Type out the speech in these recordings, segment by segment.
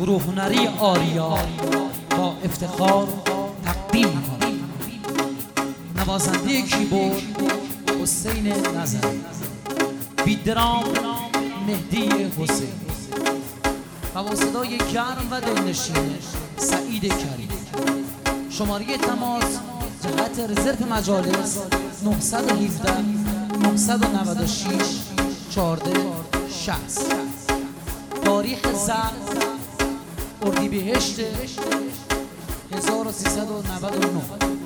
گروه هنری آریا با افتخار تقدیم می‌کنم. نوازنده کیبورد حسین نظری، بیدرام مهدی حسین و با صدای گرم و دلنشین سعید کریم. شماره تماس جهت رزرو مجالس 917 996 14 60. تاریخ ضبط اردیبهشت 1399.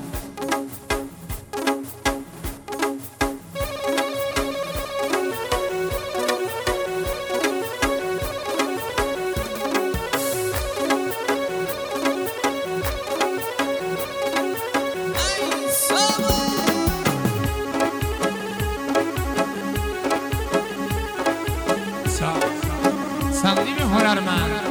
تقدیم هنرمند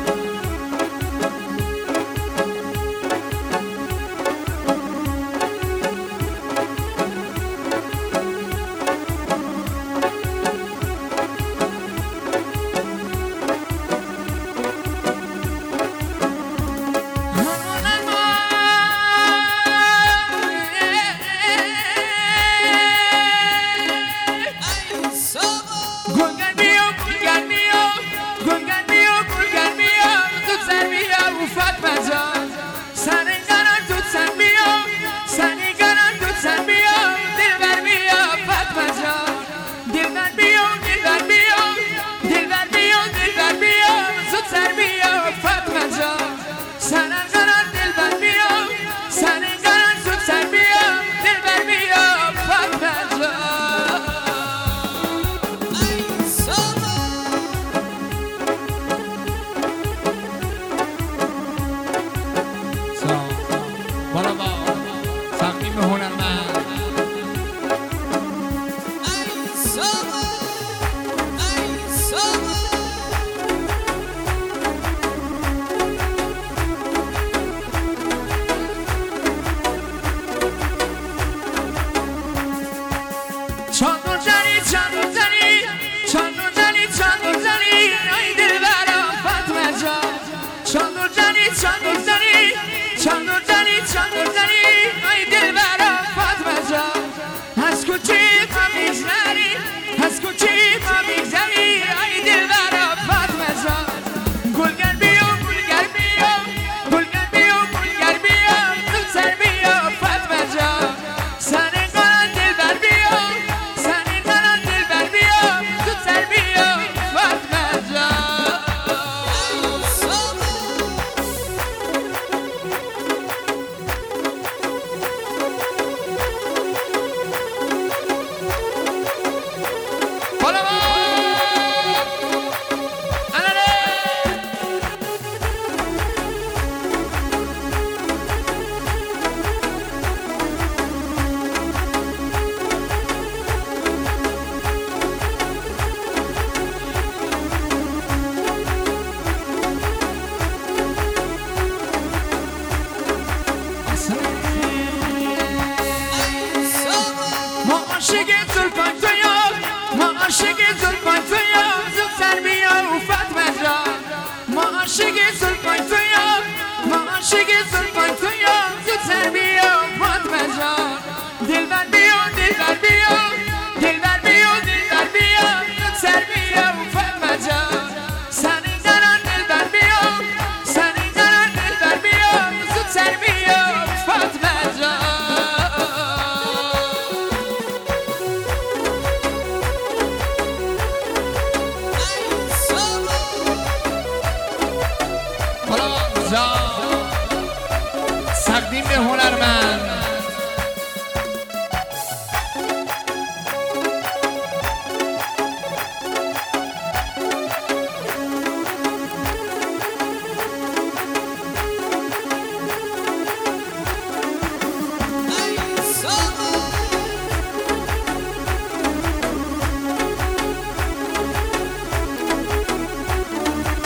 تقدیم به هنرمند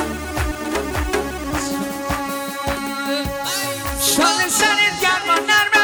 شان سرت گرم و نرم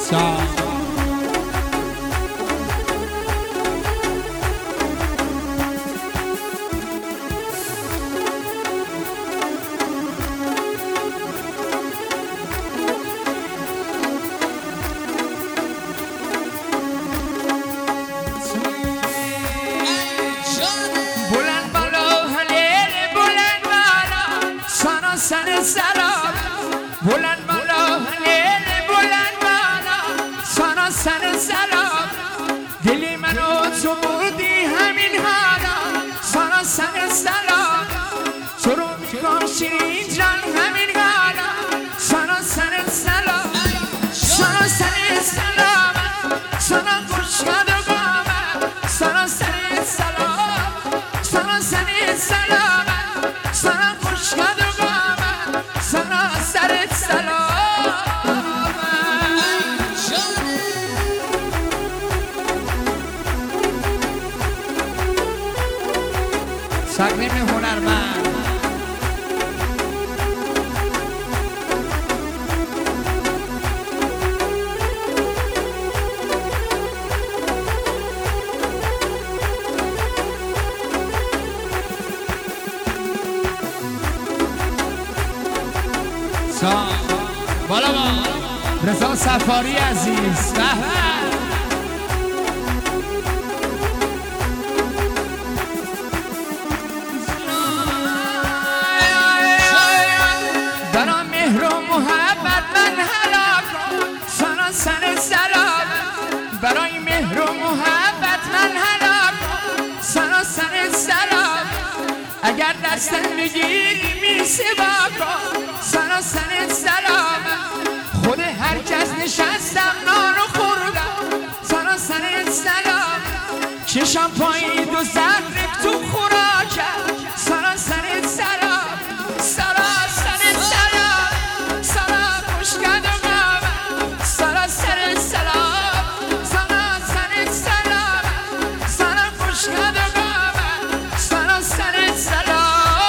سر سلام بلند بالا لیل بلند بالا سر سلام دلی منو تو بردی همین حالا سر سلام تو رو میخوام شیرین جان همین حالا سر سلام سر سلام سر خوشگل و گامم سر سلام سر سلام سر خوشگل و گامم سر سلام تقدیم هنرمند بالا رضا سفاری عزیز برا مهر و محبت من هلاکم سر سلام برای مهر و محبت من هلاکم سر سلام اگر دستم بگیری میسی باکم سر سلام خود هر کس نشستم نان و خوردم سر سلام چشم پایید و زرق تو خوراکم سر سلام سلام خوشگل و گامم سر سلام سلام خوشگل و گامم سر سلام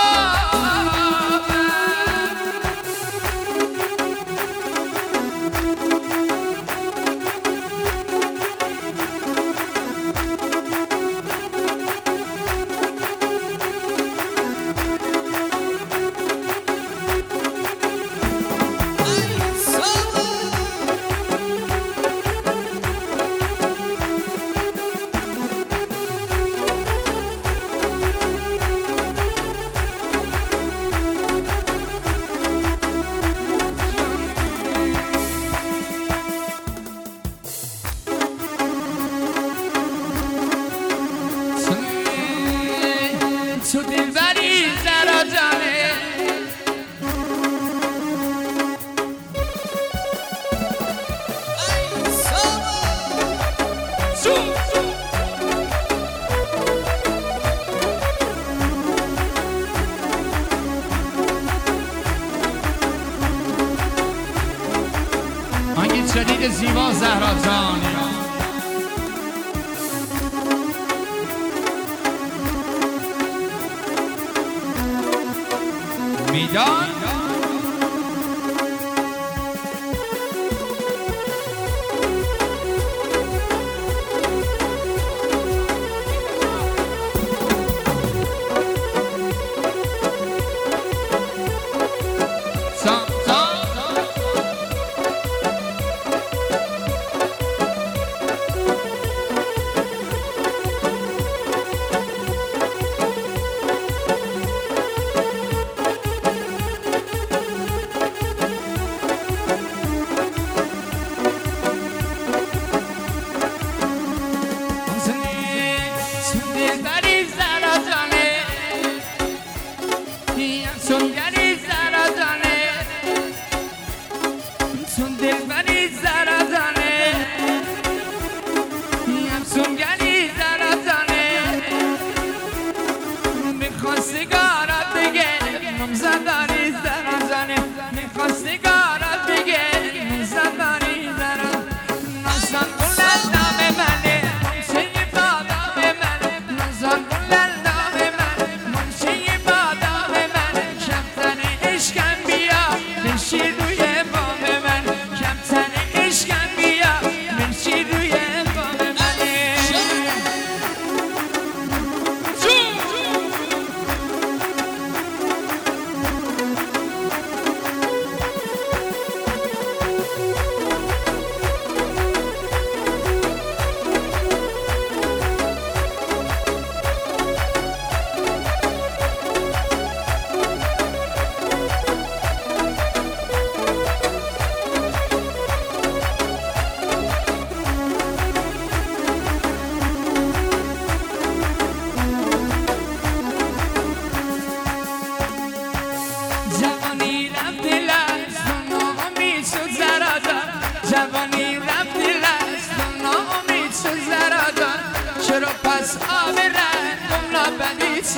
تو دلبری زرا جانه آنگه جدید زیبا زهرا جانه میدان کمتر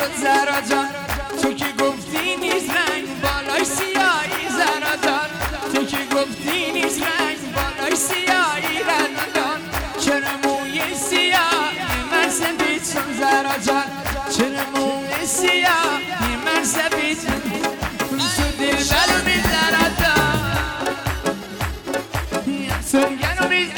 زهرا جان تو که گفتی نیست رنگ بالای سیاهی زهرا جان تو که گفتی نیست رنگ بالای سیاهی رندان چرا موی سیاهی من سفید چون زهرا جان چرا موی سیاهی من سفید تو دل بلو می زهرا جان سرگن و می